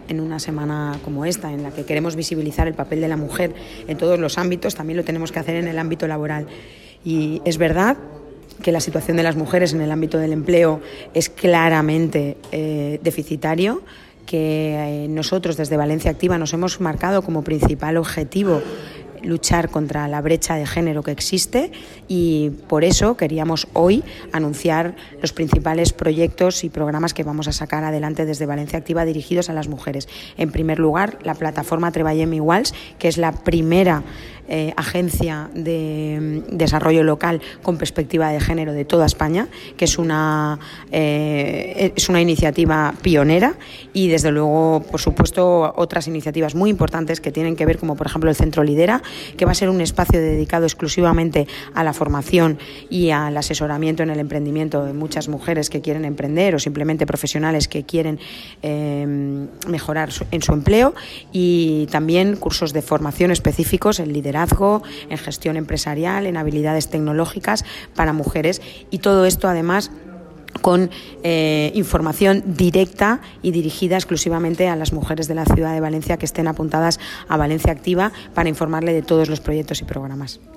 en una semana como esta, en la que queremos visibilizar el papel de la mujer en todos los ámbitos, también lo tenemos que hacer en el ámbito laboral. Y es verdad que la situación de las mujeres en el ámbito del empleo es claramente deficitario, que nosotros desde Valencia Activa nos hemos marcado como principal objetivo luchar contra la brecha de género que existe, y por eso queríamos hoy anunciar los principales proyectos y programas que vamos a sacar adelante desde Valencia Activa dirigidos a las mujeres. En primer lugar, la plataforma Treballem Iguals, que es la primera agencia de desarrollo local con perspectiva de género de toda España, que es una iniciativa pionera, y desde luego, por supuesto, otras iniciativas muy importantes que tienen que ver, como por ejemplo el Centro Lidera, que va a ser un espacio dedicado exclusivamente a la formación y al asesoramiento en el emprendimiento de muchas mujeres que quieren emprender o simplemente profesionales que quieren mejorar en su empleo, y también cursos de formación específicos en liderazgo, en gestión empresarial, en habilidades tecnológicas para mujeres, y todo esto además con información directa y dirigida exclusivamente a las mujeres de la ciudad de Valencia que estén apuntadas a Valencia Activa, para informarle de todos los proyectos y programas.